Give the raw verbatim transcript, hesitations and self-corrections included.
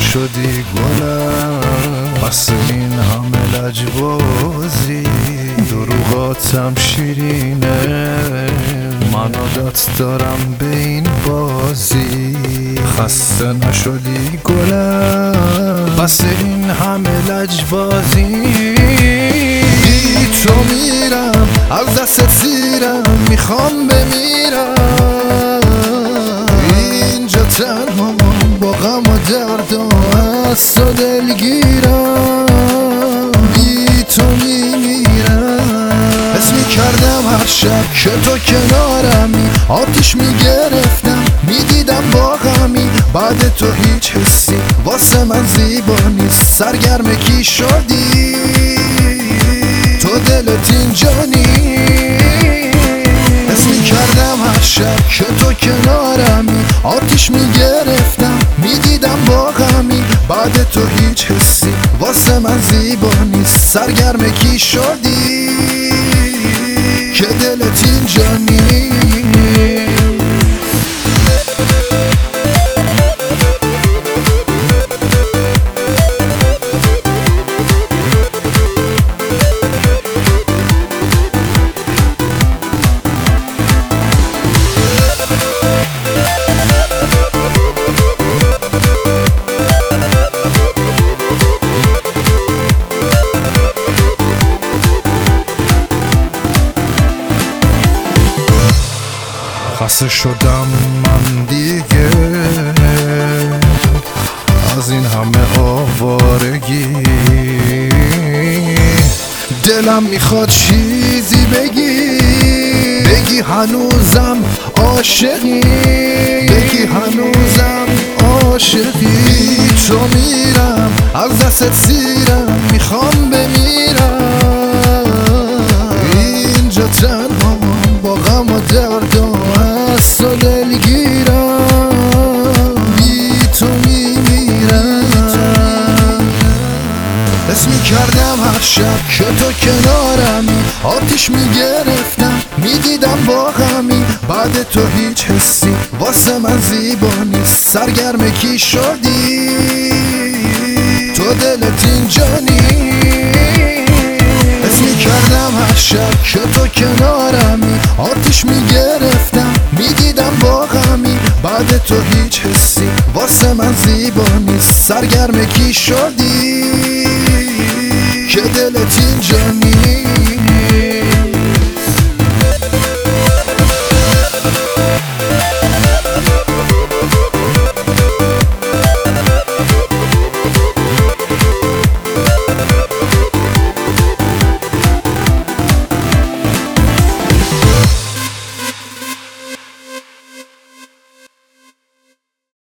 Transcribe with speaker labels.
Speaker 1: نشدی گلم، بس این همه لجبازی، دروغاتم شیرینه، من عادت دارم به این بازی. خسته نشدی گلم، بس این همه لجبازی، بی تو میرم از دست زیرم، میخوام بمیرم اینجا تنها با غم و درد و از تو دلگیرم، بی تو میمیرم. حس میکردم هر شب که تو کنارمی، آتیش میگرفتم میدیدم با غمی، بعد تو هیچ حسی واسه من زیبا نیست، سرگرم کی شدی تو دلت اینجا نیست. حس میکردم هر شب که تو کنارمی، آتیش میگرفتم میدیدم با غمی، بعد تو هیچ حسی واسه من زیبا نیست، سرگرم کی شدی که دلت اینجا نیست. خسته شدم من دیگه از این همه آوارگی، دلم میخواد چیزی بگی، بگی هنوزم عاشقی، بگی هنوزم عاشقی. تو میرم از دستت زیرم، میخوام بمیرم اینجا تنها با غم و درد و از تو دلگیرم، بی تو میمیرم. حس میکردم هر شب که تو کنارمی، آتیش میگرفتم میدیدم با غمی، بعد تو هیچ حسی واسه من زیبا نیست، سرگرم کی شدی تو دلت اینجا نیست. حس میکردم هر شب که تو کنارمی، آتیش میگرفتم میدیدم با غمی، بعد تو هیچ حسی واسه من زیبا نیست، سرگرم کی شدی که دلت اینجا نیست.